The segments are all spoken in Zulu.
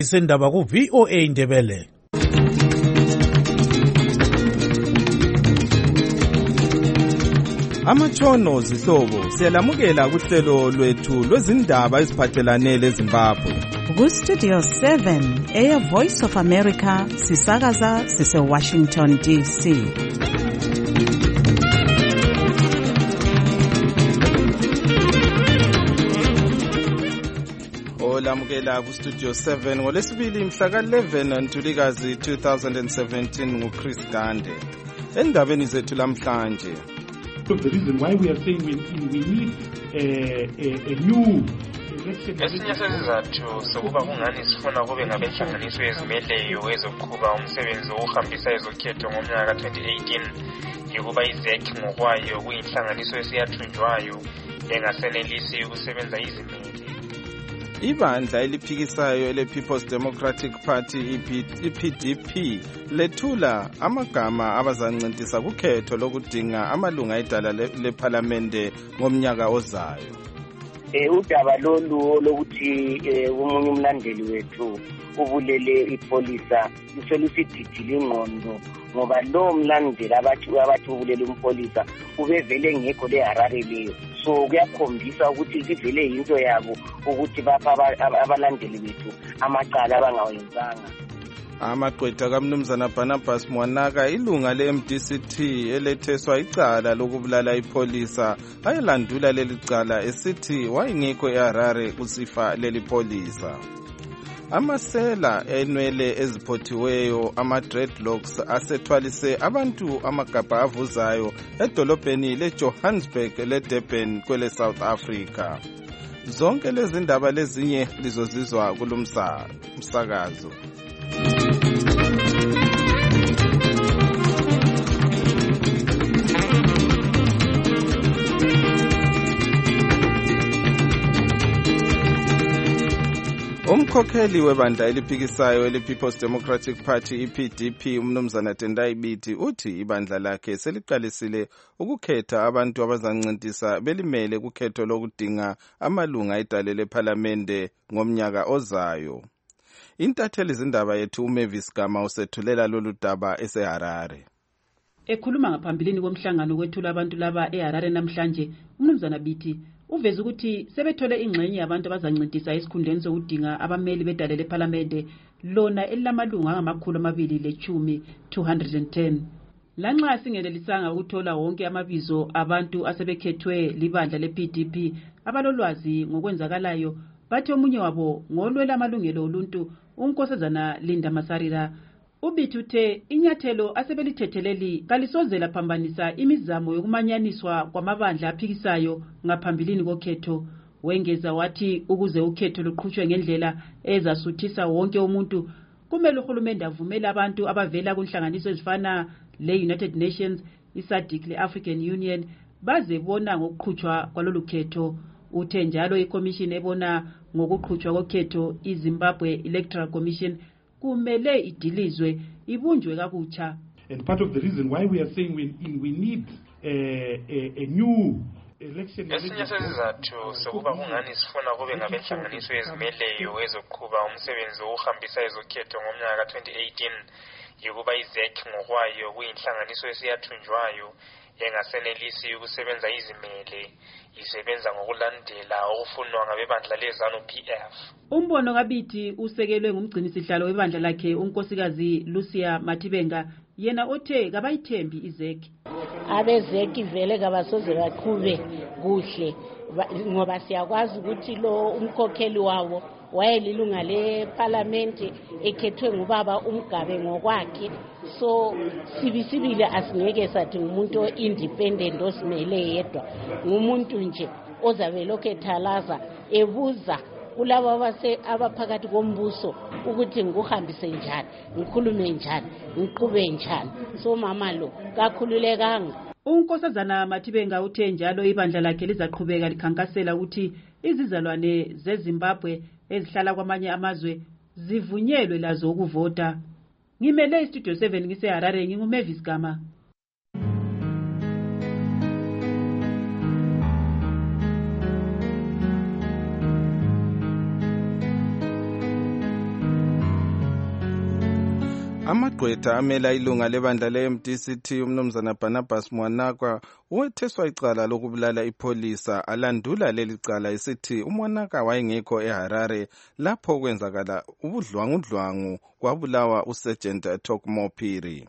Isendaba ku VOA Indebele. Amatshono zihlobo siyalamukela kuhlelo lwethu lwezindaba eziphathelane leZimbabwe. Ku Studio 7 Air Voice of America sisakaza sise Washington DC. Olamukela ku Studio 7 ngolesibili mhla ka-11 Ntulikazi 2017 nguChris Gande. Endabeni zethu lamhlanje. The reason why we are saying we need a new esinye sezizathu sokuba kungani sifuna kube ngabenhlanganiso ezimeleyo ezoqhuba umsebenzi wokuhambisa ezokhetho ngomnyaka ka-2018 yokuba iZEC ngokwayo kuyinhlanganiso esiyathunjwayo engasenelisi ukusebenza izimele. Ibandla eliphikisayo ele-People's Democratic Party iPDP lethula amagama abazancintisa kukhetho lokudinga amalunga edala lephalamende ngomnyaka ozayo. Udaba lolu lokuthi umunye umlandeli wethu ubulele ipolisa luselusididile ingqondo ngoba lo mlandeli abathi ubulele umpolisa ubevele ngekho leHarare leyo. So kuyakhombisa ukuthi ivele into yabo ukuthi bapha abalandeli bethu amacala abangawenzanga. Amagqwetha kaMnumzana Barnabas Mwanaka ilunga le-MDCT eletheswa icala lokubulala ipolisa ayelandula leli cala esithi wayengekho eHarare kusifa leli polisa. Amasela enwele eziphothiweyo ama-dreadlocks asethwalise abantu amagabha avuzayo edolobheni leJohannesburg leDurban kwele South Africa. Zonke lezi ndaba lezinye lizozizwa kulomsakazo. Umkhokheli webandla eliphikisayo ele-People's Democratic Party iPDP uMnumzana Tendai Biti uthi ibandla lakhe seliqalisile ukukhetha abantu abazancintisa belimele kukhetho lokudinga amalunga edale lephalamende ngomnyaka ozayo. Intatheli zindaba yethu uMavis Gama usethulela lolu daba eseHarare. Ekhuluma ngaphambilini komhlangano kwethula abantu laba eHarare namhlanje, uMnumzana Biti uveza ukuthi sebethole ingxenye yabantu abazancintisa esikhundleni sokudinga abameli bedale lephalamende lona elilamalunga angama210 210. Lanxa singenelisanga ukuthola wonke amabizo abantu asebekhethwe libandla lePDP abalolwazi ngokwenzakalayo, bathi omunye wabo ngolwela amalungelo oluntu uNkosazana Linda Masarira. Ubithi uthe inyathelo asebelithetheleli kalisozela phambanisa imizamo yokumanyaniswa kwamabandla aphikisayo ngaphambilini kokhetho. Wengeza wathi ukuze ukhetho luqhutshwe ngendlela ezasuthisa wonke umuntu, kumele uhulumende avumele abantu abavela kunhlanganiso ezifana le-United Nations, iSADC le-African Union baze bona ngokuqhutshwa kwalolu khetho. Uthe njalo iCommission ebona ngokuqhutshwa kokhetho iZimbabwe Electoral Commission kumele idilizwe ibunjwe kabutsha. And part of the reason why we are saying we need a new election. Esinye sezizathu sokuba kungani sifuna kube ngabenhlanganiso ezimeleyo ezoqhuba umsebenzi wokuhambisa ezokhetho ngomnyaka ka-2018 yokuba iZEC ngokwayo kuyinhlanganiso esiyathunjwayo engasenelisi ukusebenza izimele, isebenza ngokulandela okufunwa ngabebandla leZANU-PF. Umbono kaBiti usekelwe ngumgcinisihlalo webandla lakhe unkosikazi Lucia Matibenga, yena othe kabayithembi iZEC. AbeZEC vele kabasoze baqhube kuhle ngoba siyakwazi ukuthi lo umkhokheli wawo wayelilunga leParliament ekhethwe ngubaba uMgabe ngokwakhe. So sibisibile asingeke sathi ngumuntu independent osimele yedwa, ngumuntu nje ozabe lokho ethalaza ebuza kulabo abaphakathi kombuso ukuthi ngikuhambise njani, ngikhulume njani, ngiqhube njani. So mama lo kakhululekanga. uNkosazana Matibenga uthe njalo ibandla lakhe lizaqhubeka likhankasela ukuthi izizalwane zeZimbabwe ezihlala kwamanye amazwe zivunyelwe lazo ukuvota. Ngimele iStudio 7 ngiseHarare, nginguMavis Gama. Amagqwetha amela ilunga lebandla le-MDC-T umnumzana Barnabas Mwanaka uwetheswa icala lokubulala ipholisa alandula leli cala esithi uMwanaka wayengekho eHarare lapho kwenzakala ubudlwangudlwangu kwabulawa uSergeant Tokmo Phiri.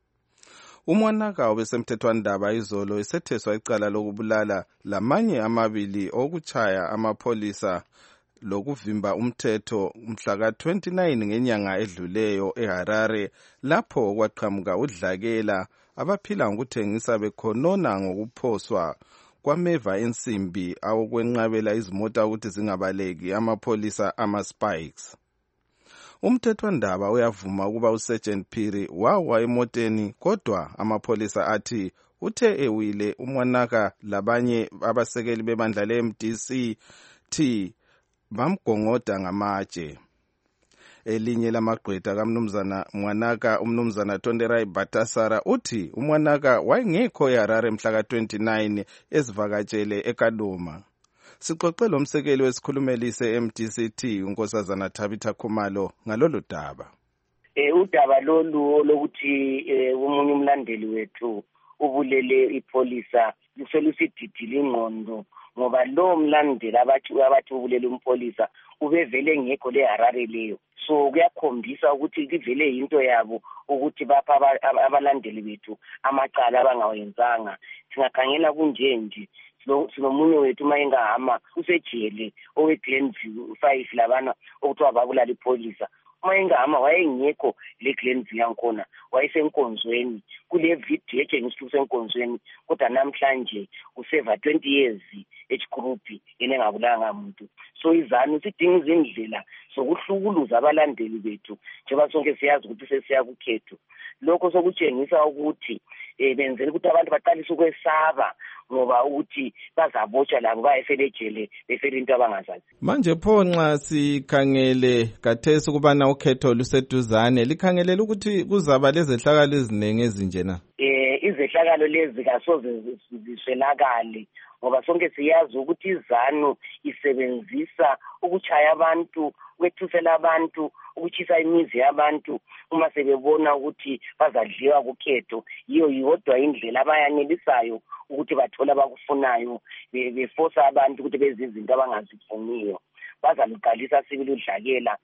uMwanaka obesemthethwandaba izolo esetheswa icala lokubulala lamanye amabili okutshaya amapholisa lokuvimba umthetho mhla ka-29 ngenyanga edluleyo eHarare lapho kwaqhamuka udlakela abaphila ngokuthengisa bekhonona ngokuphoswa kwameva ensimbi awokwenqabela izimota ukuthi zingabaleki amapholisa ama-spikes. Umthethwandaba uyavuma ukuba uSergeant Phiri wawa emoteni kodwa amapholisa athi uthe ewile uMwanaka labanye abasekeli bebandla le-MDC-T bamgongoda ngamatshe. Elinye lamagqwetha kaMnumzana Mwanaka umnumzana Tonderai Batasara uthi uMwanaka wayengekho eHarare mhla ka-29 ezivakatshele eKaduma. Sixoxe lomsekeli wesikhulumeli se-MDC-T unkosazana Tabitha Khumalo ngalolu daba. Udaba lolu lokuthi umunye umlandeli wethu ubulele ipholisa luselusididile ingqondo ngoba lo mlandeli abathi ubulele umpolisa ubevele ngekho leHarare leyo. So kuyakhombisa ukuthi livele into yabo ukuthi bapha abalandeli bethu amacala abangawenzanga. Singakhangela kunje nje sinomunye wethu mayengahama usejele owe-Glenview 5 labana okuthiwa babulala ipholisa. Mayengahama wayengekho le Glenview yankhona wayesenkonzweni kule video etshengisa usenkonzweni kodwa namhlanje useva 20 years group yena engabulanga umuntu. So izanu sidinga izindlela sokuhlukuluza abalandeli bethu njengoba sonke siyazi ukuthi sesiya kukhetho. Lokho sokutshengisa ukuthi benzela ukuthi abantu baqalise ukwesaba ngoba ukuthi bazabotshwa labo bayeselejele befela into abangazazi. Manje pho nxa sikhangele kathesi ukubana ukhetho luseduzane likhangelela ukuthi kuzaba lezehlakalo eziningi ezinjena. Izehlakalo lezi kasoze ziswelakale ngoba sonke siyazi ukuthi izanu isebenzisa ukuchaya abantu, ukwethusela abantu, ukuchisa imizi yabantu uma sebebona ukuthi bazadliwa kukhetho. Yodwa indlela abayanelisayo ukuthi bathola abakufunayo beforce abantu ukuthi benze izinto abangazifuniyo. Bazaluqalisa sibili udlakela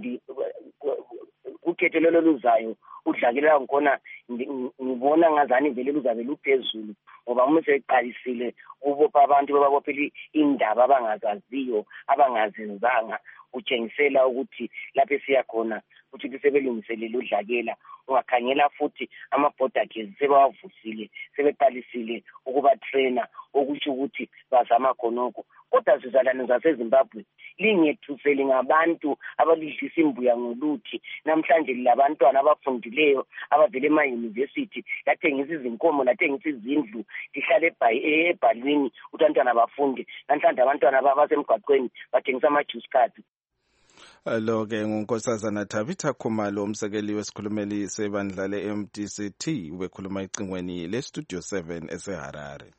ukhetho lolo luzayo udlakela ngkhona ngibona ngazani vele luzabe luphezulu ngoba uma seqalisile ubopha abantu bebabophela indaba abangazaziyo abangazenzanga utshengisela ukuthi lapho esiya khona ukuthi sebelungiselele udlakela. Ungakhangela futhi ama-border sebawavusile sebeqalisile ukuba trainer okutsho ukuthi bazama khonoko. Kodwa sizalwane zaseZimbabwe lingethuseli ngabantu abalidlisa imbuya ngoluthi. Namhlanje labantwana abafundileyo abavele ema-university lathengisa izinkomo lathengisa izindlu lihlale ebhalwini ukuthi abantwana bafunde. Namhlanje abantwana basemgwaqweni bathengisa ama-juice cards. Lo-ke ngunkosazana Tabitha Khumalo umsekeli wesikhulumeli sebandla le-MDC-T ubekhuluma ecingweni le-Studio 7 eseHarare.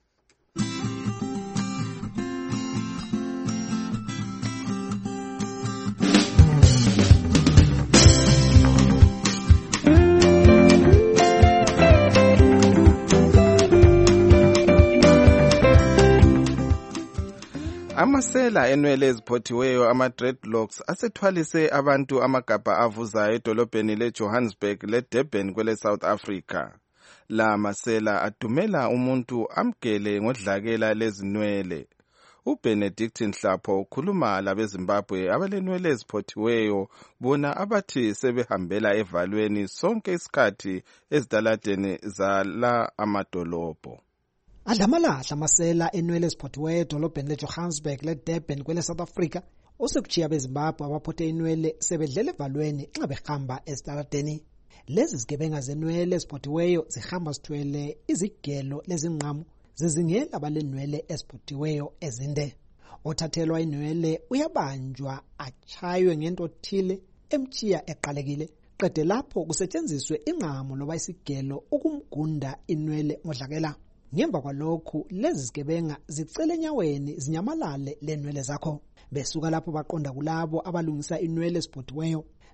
Amasela enwele eziphothiweyo ama-dreadlocks asethwalise abantu amagabha avuzayo edolobheni leJohannesburg leDurban kwele South Africa. La masela adumela umuntu amgele ngodlakela lezinwele. uBenedict Nhlapho ukhuluma labeZimbabwe abalenwele eziphothiweyo bona abathi sebehambela evalweni sonke isikhathi ezitaladeni zala amadolobho. Adlamalahla amasela enwele eziphothiweyo edolobheni leJohannesburg leDurban kwele South Africa osekujiya beZimbabwe abaphothe inwele sebedlele evalweni nxa behamba ezitaladeni. Lezi zigebenga zenwele eziphothiweyo zihamba zithwele izigelo lezingqamu zizingela abalenwele eziphothiweyo ezinde. Othathelwa inwele uyabanjwa achaywe ngento othile emtshiya eqalekile. Qede lapho kusetshenziswe ingqamu loba isigelo ukumgunda inwele ngodlakela. Ngemva kwalokhu lezi zigebenga zicele enyaweni zinyamalale lenwele zakho. Besuka lapho baqonda kulabo abalungisa inwele eziphothiweyo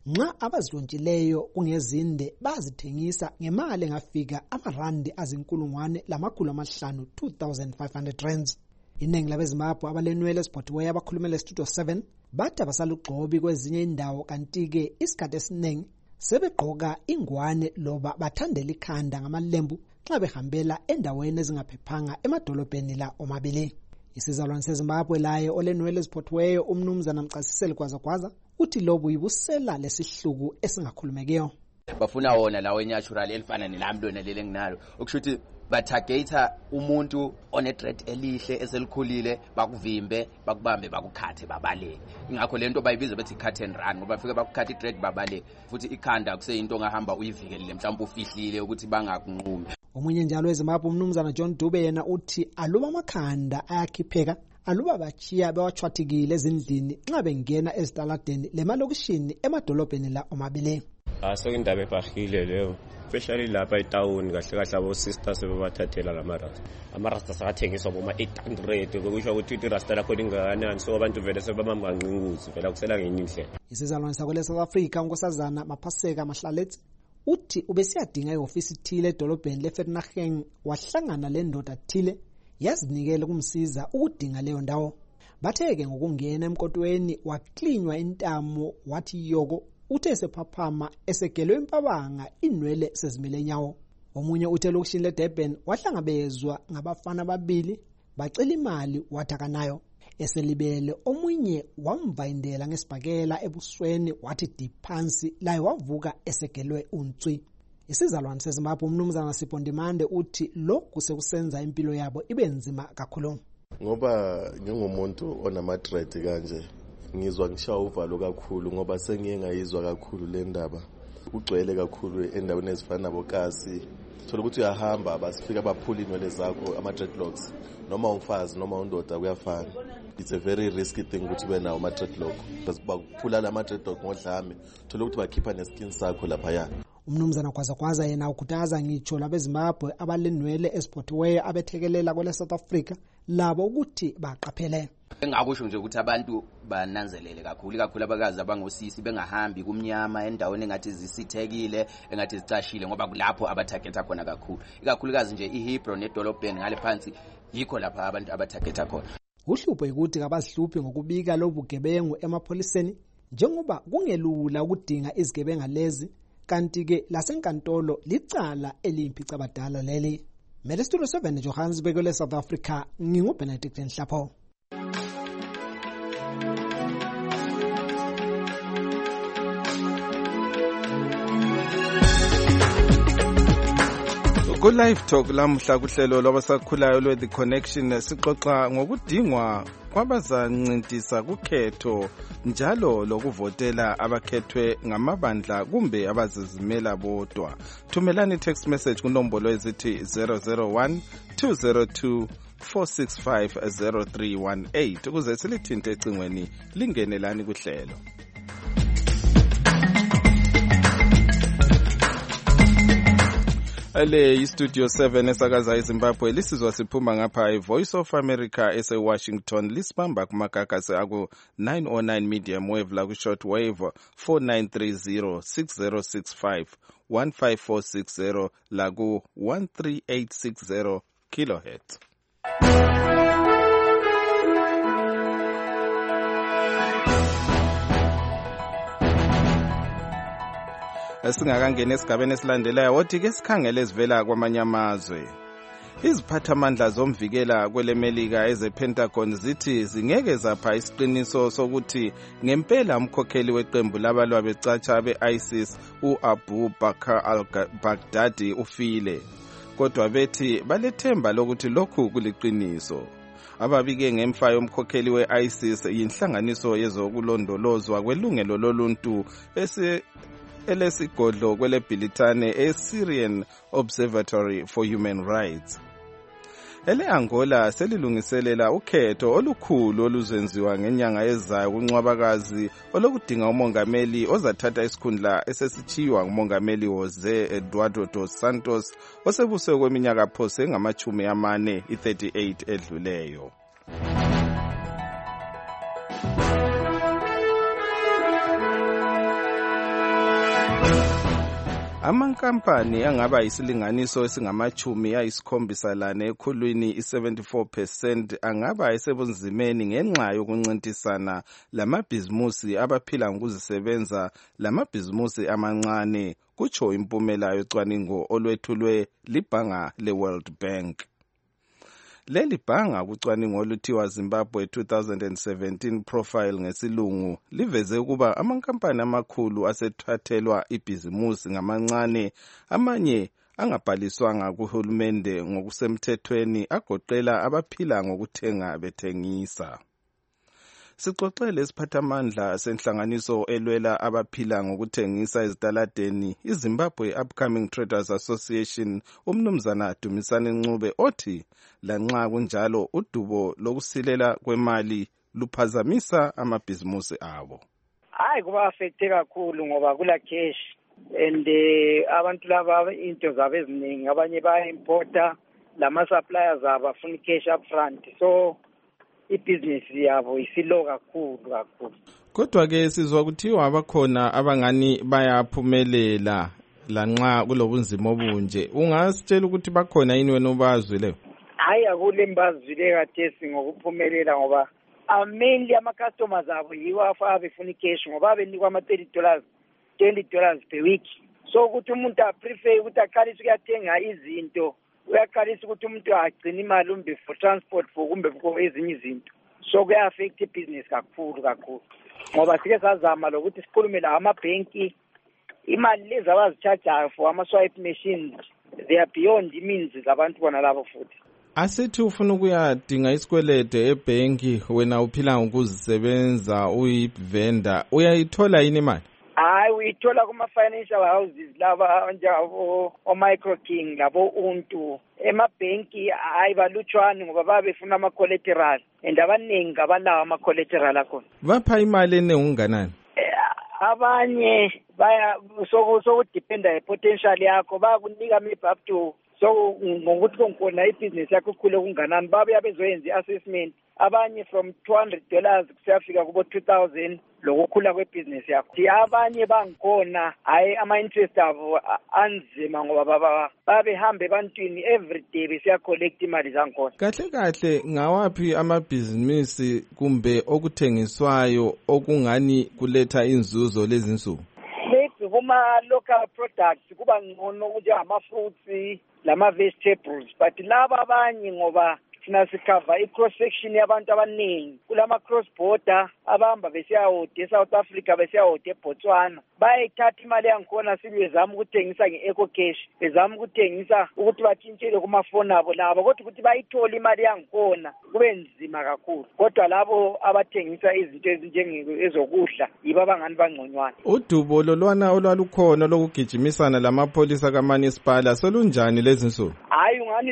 nxa abazilontshileyo kungezinde bazithengisa ngemali engafika amarandi azinkulungwane lamakhulu amahlanu 2,500 rands. Iningi labeZimbabwe abalenwele eziphothiweyo abakhulumele Studio 7 bathi abasalugxobi kwezinye indawo, kanti-ke isikhathi esiningi sebegqoka ingwane loba bathandela ikhanda ngamalembu xa behambela endaweni ezingaphephanga emadolobheni la omabili. Isizalwane seZimbabwe laye olenwele eziphothiweyo umnumzana Mchasiseli Gwazagwaza uthi lobu yibusela lesihluku esingakhulumekiyo. Bafuna wona lawo natural elifana nelambona lele nginalo ukushuthi batargeta umuntu one-threat elihle eselikhulile, bakuvimbe, bakubambe, bakukhathe, babaleke. Ingakho lento bayibiza bethi cut and run ngoba bafika bakukhathe i-threat babaleke. Futhi ikhanda kuseyinto ongahamba uyivikelele mhlawumbe ufihlile ukuthi bangakunqumi. Omunye njalo weZimbabwe umnumzana John Dube yena uthi aluba amakhanda ayakhipheka, aluba bachiya bewachwathikile ezindlini nxa bengena ezitaladeni lemalokishini emadolobheni la omabili. Sekindaba ebhahile leyo, especially lapha etawuni kahle kahle abo sisters sebebathathela lamarasta. Amarasta sakathengiswa boma 800 ngokusho ukuthi irasta lakho lingakanani, so abantu vele sebamamba nqinguzi vela kusela ngenye indlela. Isizalwane sakho leSouth Africa uNkosazana Maphaseka Mahlaletsi uthi ubesiyadinga ihofisi ithile edolobheni leVernageng wahlangana le ndoda thile yazinikele kumsiza ukudinga leyo ndawo. Batheke ngokungena emkotweni waklinywa intamo wathi yoko uthe sephaphama esegelwe impabanga inwele sezimile enyawo. Omunye uthe lokishini leDurban wahlangabezwa ngabafana ababili bacela imali wathakanayo. Eselibele omunye wamvayindela ngesibhakela ebusweni wathi diphansi laye wavuka esegelwe untswi. Isizalwane seZimbabwe umnumzana Sipondimande uthi lokhu sekusenza impilo yabo ibe nzima kakhulu. Ngoba ngingumuntu onama-threat kanje ngizwa ngishawa uvalo kakhulu ngoba sengiye ngayizwa kakhulu le ndaba. Ugcwele kakhulu endaweni ezifana nabokasi. Thola ukuthi uyahamba basifika baphula inwele zakho ama-dreadlocks noma umfazi noma undoda kuyafana. It's a very risky thing ukuthi ube nawo ama-dreadlock. Bakuphula la ma-dreadlock ngodlame. Thola ukuthi bakhipha neskin sakho lapha ya. Umnumzana Gwazagwaza yena ukhuthaza ngitsho labeZimbabwe abalenwele eziphothiweyo abethekelela kwele South Africa labo ukuthi baqaphele. Engakusho nje ukuthi abantu bananzelele kakhulu abakazi abangosisi bengahambi kumnyama endaweni engathi zisithekile engathi zicashile ngoba kulapho abatargeta khona kakhulu. Ikakhulukazi nje iHebron nedolobheni ngale phansi yikho lapha abantu abatargeta khona. Uhlupho ukuthi abazihluphi ngokubika lobugebengu emapholiseni njengoba kungelula ukudinga izigebenga lezi, kanti-ke lasenkantolo licala eliyimphica abadala leli. Mele Studio 7 Johannesburg le South Africa nginguBenedict Nhlapho. Ku-Live Talk lamhla kuhlelo lwabasakhulayo lwe-The Connection sixoxa ngokudingwa kwabazancintisa kukhetho njalo lokuvotela abakhethwe ngamabandla kumbe abazizimela bodwa. Thumelani text message kunombolo ezithi 001 202 465 0318 ukuze silithinte ecingweni lingenelani kuhlelo. Ale iStudio 7 esakaza eZimbabwe lisizwa siphuma ngapha iVoice of America eseWashington lisibamba kumagagasi aku 909 medium wave la ku short wave 4930 6065 15460 la ku 13860 kilohertz. Singakangena esigabeni esilandelayo wothi ke sikhangele ezivela kwamanye amazwe. Iziphathamandla zomvikela kwelemelika ezePentagon zithi zingeke zapha isiqiniso sokuthi ngempela umkhokheli weqembu labalwa becatsha beISIS uAbu Bakr al-Baghdadi ufile. Kodwa bethi balethemba lokuthi lokhu kuliqiniso. Ababike ngemfa yomkhokheli weISIS yinhlanganiso yezokulondolozwa kwelungelo loluntu elesigodlo kweleBhilitane eSyrian Observatory for Human Rights. Ele-Angola selilungiselela ukhetho olukhulu oluzenziwa ngenyanga ezayo kuncwabakazi olokudinga umongameli ozathatha isikhundla esesitshiywa ngumongameli Jose Eduardo dos Santos osebuswe kweminyaka phose ngama-40 i-38 edluleyo. Amankampani angaba yisilinganiso esingama-70 ekhulwini i-74% angaba esebunzimeni ngenxa yokuncintisana lamabhizimusi abaphila ngokuzisebenza lamabhizimusi amancane, kutsho impumela yocwaningo olwethulwe libhanga le-World Bank. Leli bhanga kucwaningo oluthiwa Zimbabwe 2017 profile ngesilungu liveze ukuba amankampani amakhulu asethathelwa ibhizimusi ngamancane, amanye angabhaliswanga kuhulumende ngokusemthethweni agoqela abaphila ngokuthenga bethengisa. Sixoxele isiphathamandla senhlanganiso elwela abaphila ngokuthengisa ezitaladeni iZimbabwe Upcoming Traders Association, umnumzana Dumisani Ncube, othi lanxa kunjalo udubo lokusilela kwemali luphazamisa amabhizimusi abo. Hayi, kuba affecte kakhulu ngoba kula cash and abantu laba into zabo eziningi, abanye baya importa, lama suppliers abafuna cash up front, so ibhizinisi yabo isilo kakhulu. Kodwa ke sizwa kuthiwa abakhona abangani bayaphumelela lanxa kulobunzima obunje. Ungasitshela ukuthi bakhona yini wena obazwileyo? Hayi, akule mbazwile kathesi ngokuphumelela ngoba mainly ama-customers abo yiwo afaka befuna i-cash ngoba benikwa ama-$30 per week. So ukuthi umuntu aprefer ukuthi aqalise ukuyathenga izinto, uyaqalisa ukuthi umuntu agcine imali umbe for transport for kumbe for ezinye izinto. So kuya-affect ibhizinisi kakhulu ngoba sike sazama lokuthi sikhulume la amabhenki, imali lezi abazichajayo for ama-swipe machines they are beyond means zabantu bona labo futhi. Asithi ufuna ukuyadinga isikwelede ebhenki, wena uphila ngokuzisebenza, uyivenda, uyayithola yini imali? Hayi, uyithola kuma-financial houses laba njengabo o-Micro King labo Untu. Emabhenki hayi balutshwane ngoba babefuna ama-collateral and abaningi abalawo ama-collateral akhona. Bapha imali enengunganani? Abanye baya sokudependa potential yakho, bayakunika maybe up to so ngokuthi konkhona ibhizinisi yakho ikhule kunganani, babuya bezoyenza i-assessment. Abanye from $200 kusiyafika kubo 2,000 lokukhula kwebhizinisi yakho. Abanye bangikhona hayi ama-interest abo anzima ngoba babehambe ebantwini everyday besiya collect imali zangikhona. Kahle ngawaphi amabhizinisi kumbe okuthengiswayo okungani kuletha inzuzo lezi nsuku? Maybe kuma-local products kuba ngcono kunjengama-fruits lama-vegetables, but laba abanye ngoba thina sikhava i-cross section yabantu abaningi kulama cross border abahamba besiyahode eSouth Africa besiyahode eBotswana, bayayithatha imali yangikhona sibezama ukuthengisa nge-eco cash, bezama ukuthengisa ukuthi batshintshele kumafoni abo labo, kodwa ukuthi bayithole imali yangikhona kube nzima kakhulu. Kodwa labo abathengisa izinto ezinjengezokudla yibo abangani bangconywana. Udubo lolwana olwalukhona lokugijimisana lamapholisa kaManisipala solunjani lezi nsuku? Hayi, ungani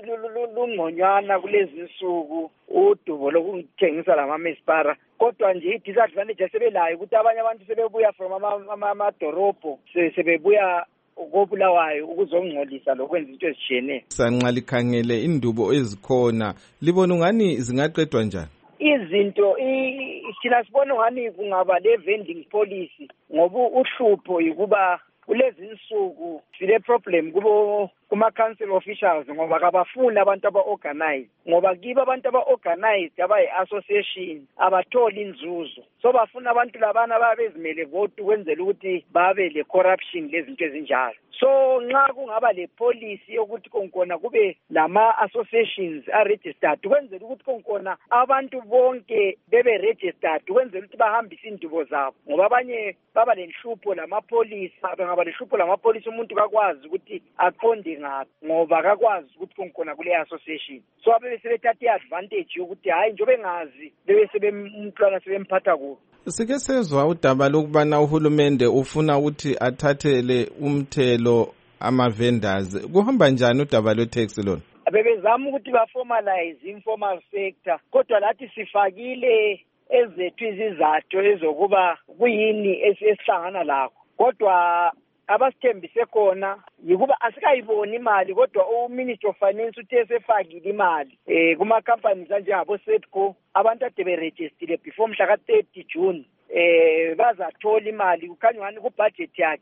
lungconywana kulezi nsuku udubo lokuthengisa lamaManisipala, kodwa nje i-disadvantage asebelayo ukuthi abanye abantu sebebuya from amadorobho sebebuya kobulawayo ukuzongcolisa lokwenza into ezishiyeneyo. Sanxa likhangele indubo ezikhona libona ungani zingaqedwa njani? Izinto thina sibona ungani kungaba le-vending policy ngoba uhlupho yikuba kulezi nsuku sile problem kuma-council officials ngoba kabafuni abantu aba-organized, ngoba kibo abantu aba-organized abayi-association abatholi inzuzo, so bafuna abantu labana babezimele vote ukwenzela ukuthi babe le-corruption lezinto ezinjalo. So nxa kungaba le policy yokuthi konkona kube lama-associations a-registered ukwenzela ukuthi konkona abantu bonke bebe-registered ukwenzela ukuthi bahambise indubo zabo, ngoba abanye baba lenhlupho lamapolisa, bengaba lenhlupho lamapolisa umuntu kakwazi ukuthi aqonde ngaphi ngoba kakwazi ukuthi konkona kule association. So abe sebethatha i-advantage yokuthi hayi njengoba engazi bebe sebemntwana sebemphatha kubi. Sike sezwa udaba lokubana uhulumende ufuna ukuthi athathele umthelo ama-vendors. Kuhamba njani udaba lwe-tax lona? Bebezama ukuthi ba-formalize informal sector, kodwa lathi sifakile ezethu izizathu ezokuba kuyini esihlangana lakho, kodwa abasithembise khona yikuba asikayiboni imali, kodwa uMinister of Finance uthe sefakile imali kuma-companies anjengabo-Setco, abantu ade berejistile before mhla ka-30 June bazathola imali. Kukhanya ngani kubudget yakhe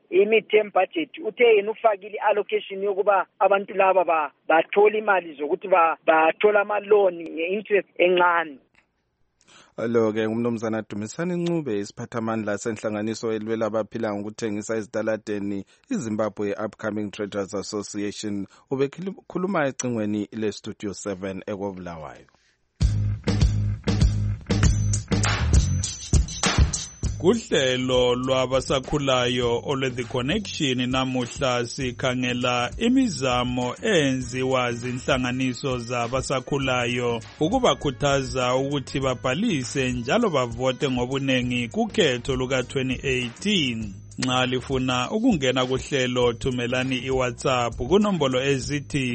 i-mid-term budget uthe yena ufakile i-allocation yokuba abantu laba bathola imali zokuthi bathola amaloni nge-interest encane. Lo-ke ngumnumzana Dumisani Ncube isiphathamandla senhlanganiso elwela abaphila ngokuthengisa ezitaladeni iZimbabwe Upcoming Traders Association ubekhuluma ecingweni le-Studio 7 ekobulawayo. Kuhlelo lwabasakhulayo olwe-The Connection namuhla sikhangela imizamo enziwa zinhlanganiso zabasakhulayo ukubakhuthaza ukuthi babhalise njalo bavote ngobunengi kukhetho luka-2018. Nxa lifuna ukungena kuhlelo thumelani iWhatsApp kunombolo ezithi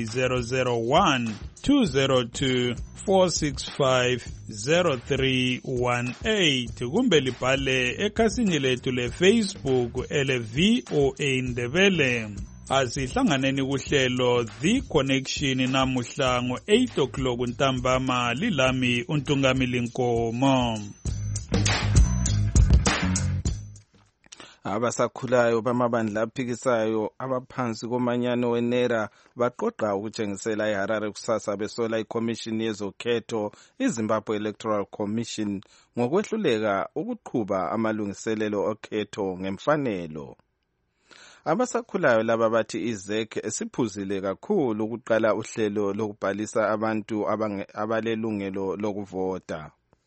001-202-465-0318 kumbe libhale ekhasini lethu leFacebook ele-VOA Ndebele. Asihlanganeni kuhlelo The Connection namuhla ngo-8 o'clock ntambama lilami uNtungamili Nkomo. Abasakhulayo bamabandla aphikisayo abaphansi komanyano wenera baqoqa ukutshengisela eHarare kusasa besola iCommission yezokhetho iZimbabwe Electoral Commission ngokwehluleka ukuqhuba amalungiselelo okhetho ngemfanelo. Abasakhulayo laba bathi iZEC esiphuzile kakhulu ukuqala uhlelo lokubhalisa abantu abalelungelo lokuvota.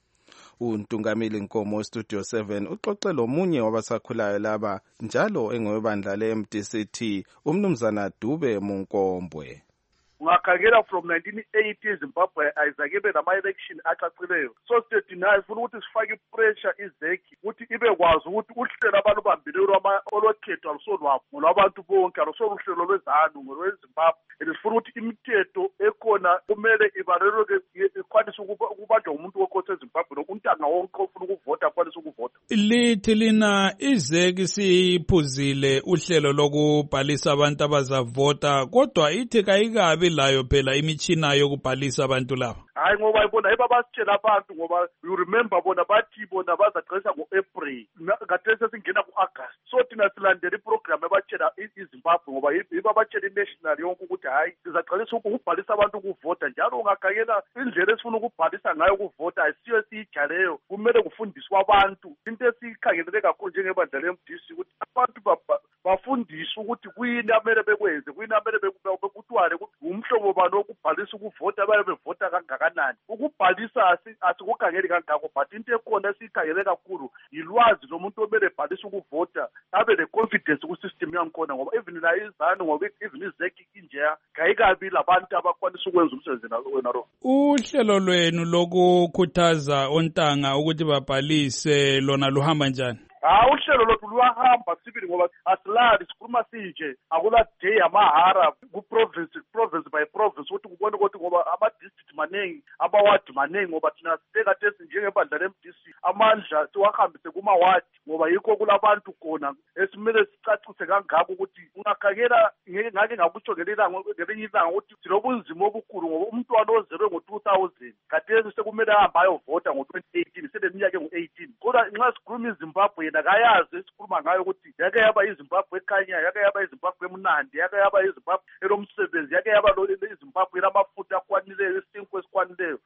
uNtungamili Nkomo Studio 7 uxoxe lomunye wabasakhulayo laba njalo engowebandla le-MDCT umnumzana Dube Munkombwe. Ungakhangela from 1980 Zimbabwe ayizakebe nama-election acacileyo. So sitedinayo funa ukuthi sifake ipressure iZEC ukuthi ibe kwazi ukuthi uhlelo abantu bambelelo olwekhetho alusolwabo ngolwabantu bonke alusoluhlelo lwezanu ngolwezimbabwe. Sifuna ukuthi imithetho ekhona kumele ibalelwe ikwanise ukubanjwa umuntu wonke eZimbabwe nokuntanga wonke ofuna ukuvota akwanise ukuvota. Lithi lina iZEC siphuzile uhlelo lokubhalisa abantu abazavota kodwa ithi kayikabi layo phela imitshina yokubhalisa abantu laba. Hayi ngoba ibona ibabasitshela abantu ngoba you remember bona bathi bona bazaqalisa ngo-April kade sesingena ku-August. So thina silandela iprogram ebatshela iZimbabwe ngoba ibabatshela i-national yonke ukuthi hayi sizaqalisa ukubhalisa abantu ukuvota njalo ungakhangela indlela esifuna ukubhalisa ngayo ukuvota ayisiyo esiyijaleyo kumele kufundiswe abantu. Into esiyikhangelele kakhulu njengebandla le-MDC ukuthi abantu bafundiswe ukuthi kuyini amele bekwenze kuyini amele bekutwale umhlobo bani wokubhalisa ukuvota baye bevota kangakanani. Ukubhalisa asikukhangeli kangako but into ekhona esiyikhangele kakhulu yilwazi lomuntu omele ebhalisa ukuvota abe le-confidence ku-system yangikhona ngoba even nayo izanu ngoba even iZEC injeya kayikabi labantu abakwanisa ukwenza umsebenzi wena lo. Uhlelo lwenu lokukhuthaza ontanga ukuthi babhalise lona luhamba njani? Uhlelo lothu luyahamba sibili ngoba asilali sikhuluma sinje akula day amahara ku-province by province ukuthi kubone ukuthi ngoba ama-district maningi ama-ward maningi ngoba thina sekade sinjengebandla le-MDC amandla siwahambise kuma-ward ngoba yikho kulabantu khona esimele sicacise kangako ukuthi ungakhangela ngake ngakutsho ngelinye ilanga ukuthi silobunzima obukhulu ngoba umntwana ozelwe ngo-2000 kade sekumele ahambe ayovota ngo-2018 seleminyaka engu-18 kodwa nxa sikhuluma iZimbabwe yena kayazi esikhuluma ngayo ukuthi yake yaba iZimbabwe ekhanya yake yaba iZimbabwe emnandi yake yaba iZimbabwe elomsebenzi yake yaba iZimbabwe elamafutha akwanileyo isinkwa esikwanileyo.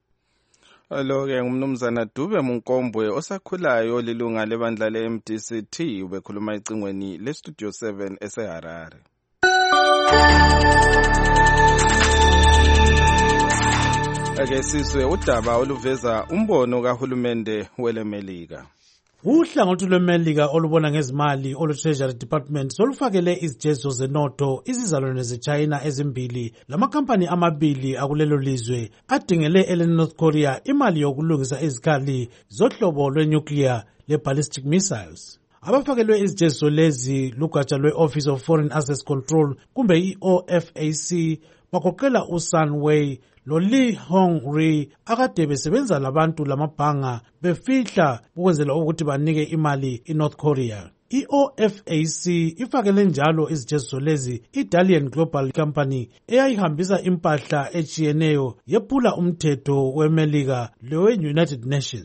Lo-ke ngumnumzana Dube Munkombwe osakhulayo lilunga lebandla le-MDCT ubekhuluma ecingweni le-Studio 7 eseHarare. Ake sizwe udaba oluveza umbono kahulumende weleMelika. Uhlangothi lweMelika olubona ngezimali olu-Treasury Department solufakele izijezo zenotho izizalwane zeChina ezimbili lamakhampani amabili akulelo lizwe adingele ele-North Korea imali yokulungisa izikhali zohlobo lwe-nuclear le-ballistic missiles. Abafakelwe izijezo lezi lugatsha lwe-Office of Foreign Assets Control kumbe i-OFAC bagoqela uSun Wei lo-Lee Hong-ri akade besebenza labantu lamabhanga befihla ukwenzela ukuthi banike imali iNorth Korea. I-OFAC ifakele njalo izijezo lezi iDalian Global Company eyayihambisa impahla etshiyeneyo yephula umthetho weMelika lowe-United Nations.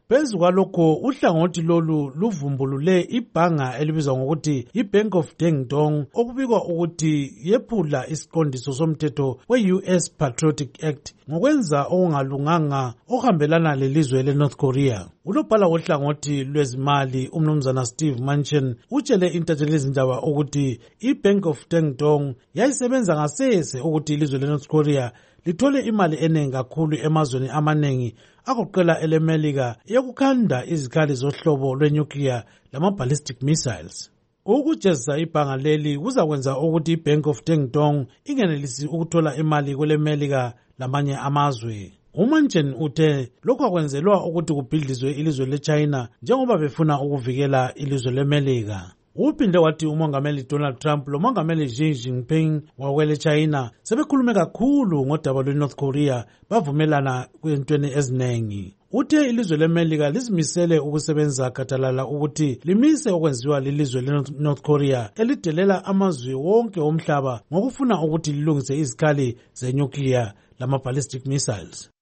Phezu kwalokho uhlangothi lolu luvumbulule ibhanga elibizwa ngokuthi iBank of Deng Dong okubikwa ukuthi yephula isiqondiso somthetho we-US Patriotic Act ngokwenza okungalunganga okuhambelana lelizwe leNorth Korea. Unobhala wohlangothi lwezimali umnumzana Steve Mnuchin utshele intatheli yezindaba ukuthi iBank of Deng Dong yayisebenza ngasese ukuthi ilizwe leNorth Korea lithole imali eningi kakhulu emazweni amaningi agoqela elemelika yokukhanda izikhali zohlobo lwenuclear lama-ballistic missiles. Ukujezisa ibhanga leli kuzakwenza ukuthi iBank of Deng Dong ingenelisi ukuthola imali kwelemelika lamanye amazwe. uMnuchin uthe lokhu akwenzelwa ukuthi kubhidlizwe ilizwe leChina njengoba befuna ukuvikela ilizwe lemelika. Uphinde wathi umongameli Donald Trump lomongameli Xi Jinping wakwele China sebekhulume kakhulu ngodaba lweNorth Korea bavumelana kwentweni ezinengi. Uthe ilizwe lemelika lizimisele ukusebenza gadalala ukuthi limise okwenziwa lilizwe leNorth Korea elidelela amazwe wonke omhlaba ngokufuna ukuthi lilungise izikhali zenuclear lama-ballistic missiles.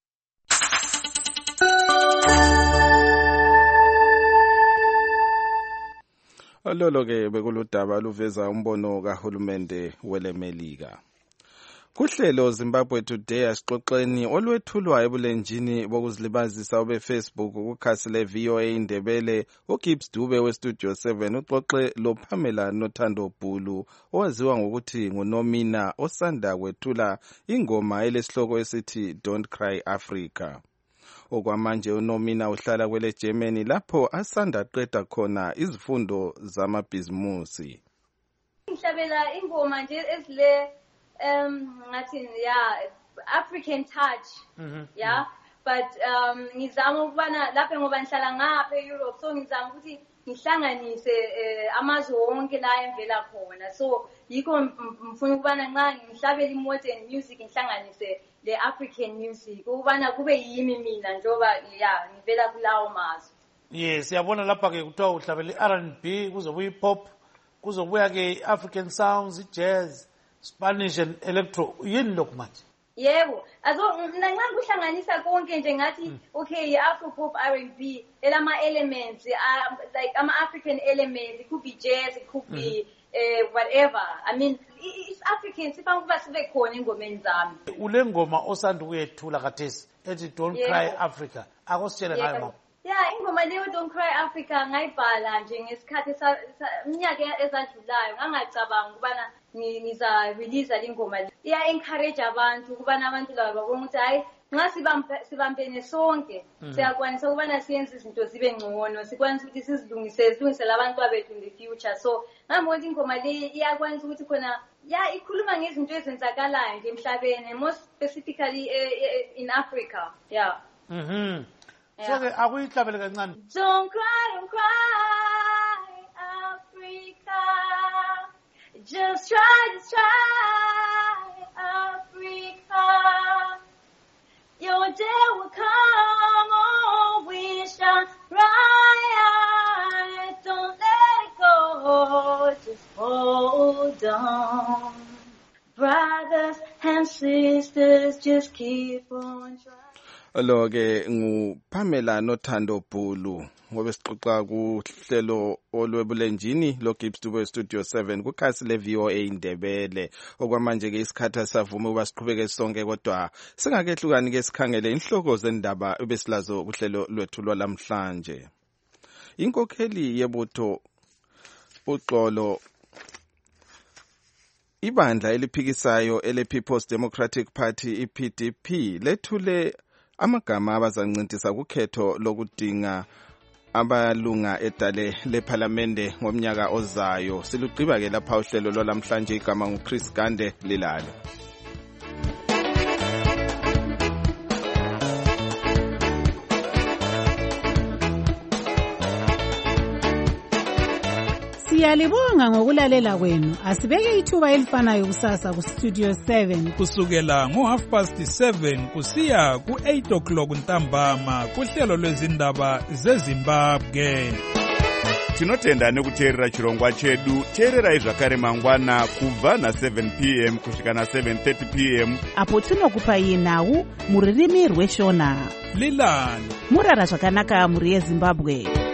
Lolo-ke bekuludaba luveza umbono kahulumende welemelika. Kuhlelo Zimbabwe Today asixoxeni olwethulwa ebulenjini bokuzilibazisa obe-Facebook kukhasi le-VOA Indebele uGibbs Dube we-Studio 7 uxoxe loPamela Nothando Bhulu owaziwa ngokuthi nguNomina osanda kwethula ingoma elesihloko esithi Don't Cry Africa. Okwamanje uNomina uhlala kwele Germany lapho asanda qeda khona izifundo zamabhizimusi. Ngihlabela ingoma nje ezile ngathi African touch but ngizama ukubana lapha ngoba ngihlala ngapha eEurope so ngizama ukuthi ngihlanganise amazwe wonke la emvela khona so yikho mfuna ukubana nxa ngihlabela modern music ngihlanganise le African music ukubana kube yimi mina njoba ngivela kulawo mazwe. Yes, siyabona lapha ke kuthiwa uhlabela iR&B kuzobuya iPop kuzobuya ke African sounds iJazz Spanish and electro yini lokhu manje? Yebo azo ngincane kuhlanganisa konke nje ngathi okay Afro pop R&B elama elements like ama African elements it could be jazz it could be whatever I mean it's African sifanga kuba sibe khona engomeni zami. Ule ngoma osanda ukuyethula kathesi ethi Don't Cry Africa akositshela ngayo mama. Ingoma leyo Don't Cry Africa ngayibhala nje ngesikhathi iminyaka ezadlulayo ngangacabanga ukubana ngiza release ingoma le. Encourage abantu ukubana abantu laba babone ukuthi hayi nxa sibambene sonke siyakwanisa ukubana siyenze izinto zibe ngcono sikwanisa ukuthi sizilungisele abantu abethu in the future so ngambona ingoma le iyakwanisa ukuthi khona ikhuluma ngezinto ezenzakalayo nje emhlabeni more specifically in Africa. So ke akuyihlabele kancane. Don't cry Africa. Just try Africa. Your day will come, oh, we shall rise. Don't let it go, just hold on. Brothers and sisters, just keep on trying. Lo-ke nguPamela Nothando Bhulu ngobe sixoxa kuhlelo olwebulenjini loGibbs Dube Studio 7 kukhasi le-VOA Indebele. Okwamanje-ke isikhathi savuma ukuba siqhubeke sonke kodwa singakehlukani-ke sikhangele inhloko zendaba ebesilazo kuhlelo lwethu lwalamhlanje. Inkokheli yebutho uxolo ibandla eliphikisayo ele-People's Democratic Party iPDP lethule amagama abazancintisa kukhetho lokudinga abalunga edale lephalamende ngomnyaka ozayo. Silugqiba ke lapha uhlelo lwalamhlanje igama nguChris Gande Lilale. Siyalibonga ngokulalela kwenu. Asibeke ithuba elifanayo kusasa ku Studio 7 kusukela ngo7:30 kusiya ku8 o'clock ntambama kuhlelo lwezindaba zeZimbabwe. tinotenda nekuteerera chirongwa chedu. Teererai zvakare mangwana kubva na7 p.m. kusvika na7:30 p.m. apo tinokupai nhau mururimi rweshona. Lilani murara zvakanaka muri yeZimbabwe.